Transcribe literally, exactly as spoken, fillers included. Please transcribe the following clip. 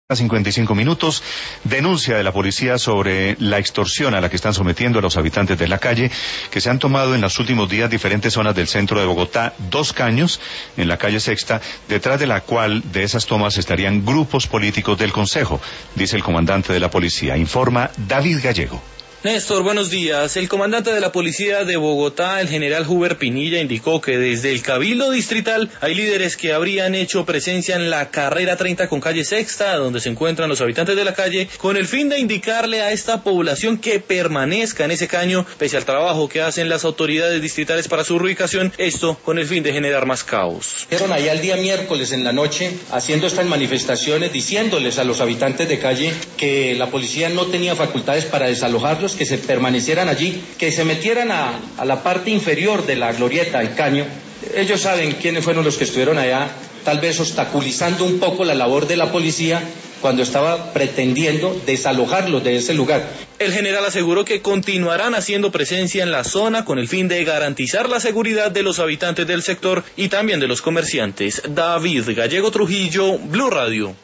A cincuenta y cinco minutos, denuncia de la policía sobre la extorsión a la que están sometiendo a los habitantes de la calle, que se han tomado en los últimos días diferentes zonas del centro de Bogotá, dos caños en la calle Sexta, detrás de la cual de esas tomas estarían grupos políticos del Consejo, dice el comandante de la policía. Informa David Gallego. Néstor, buenos días. El comandante de la policía de Bogotá, el general Huber Pinilla, indicó que desde el Cabildo Distrital hay líderes que habrían hecho presencia en la carrera treinta con calle Sexta, donde se encuentran los habitantes de la calle, con el fin de indicarle a esta población que permanezca en ese caño, pese al trabajo que hacen las autoridades distritales para su ubicación, esto con el fin de generar más caos. Fueron allá el día miércoles en la noche haciendo estas manifestaciones, diciéndoles a los habitantes de calle que la policía no tenía facultades para desalojarlos, que se permanecieran allí, que se metieran a, a la parte inferior de la glorieta, el caño. Ellos saben quiénes fueron los que estuvieron allá, tal vez obstaculizando un poco la labor de la policía cuando estaba pretendiendo desalojarlos de ese lugar. El general aseguró que continuarán haciendo presencia en la zona con el fin de garantizar la seguridad de los habitantes del sector y también de los comerciantes. David Gallego Trujillo, Blue Radio.